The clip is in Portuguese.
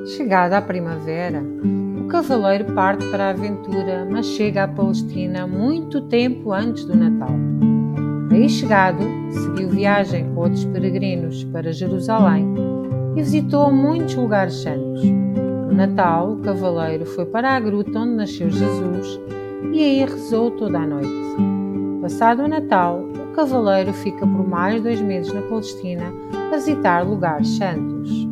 Chegada a primavera, o cavaleiro parte para a aventura, mas chega à Palestina muito tempo antes do Natal. Aí chegado, seguiu viagem com outros peregrinos para Jerusalém e visitou muitos lugares santos. No Natal, o cavaleiro foi para a gruta onde nasceu Jesus e aí rezou toda a noite. Passado o Natal, o cavaleiro fica por mais 2 meses na Palestina a visitar lugares santos.